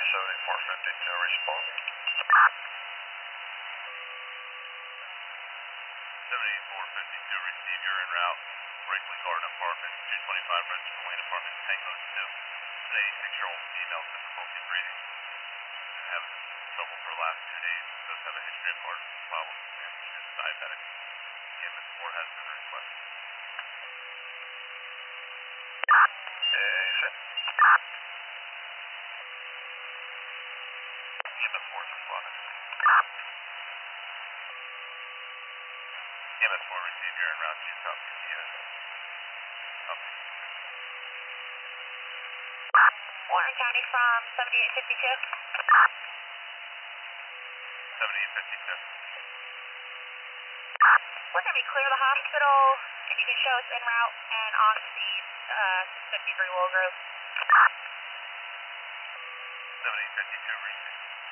7452, respond. 7452, receive, you're en route. Brinkley Garden Apartment, 225 Register Lane Apartment, Tango 2. An 86-year-old female, difficulty breathing. Been having trouble for the last 2 days. Does have a history of heart problems and she is diabetic. EMS 4 has been requested. EMS 4 is responding. EMS 4 receive, you're en route to South India. Warren County from 7852. 7852. We're going to be clear of the hospital, and you can show us en route and on scene, 653 Willow Grove. 7852, receive.